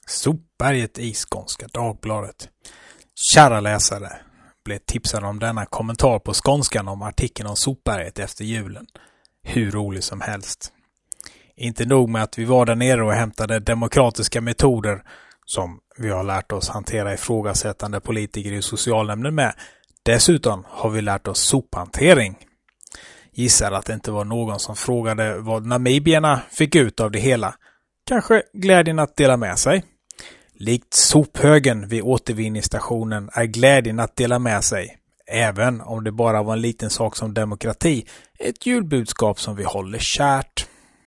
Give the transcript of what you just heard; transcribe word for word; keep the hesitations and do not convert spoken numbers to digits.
Sopberget i Skånska Dagbladet. Kära läsare, blev tipsad om denna kommentar på skånskan om artikeln om Sopberget efter julen. Hur rolig som helst. Inte nog med att vi var där nere och hämtade demokratiska metoder som vi har lärt oss hantera ifrågasättande politiker i socialnämnden med. Dessutom har vi lärt oss sophantering. Gissar att det inte var någon som frågade vad namibierna fick ut av det hela. Kanske glädjen att dela med sig. Likt sophögen vid återvinningsstationen är glädjen att dela med sig. Även om det bara var en liten sak som demokrati. Ett julbudskap som vi håller kärt.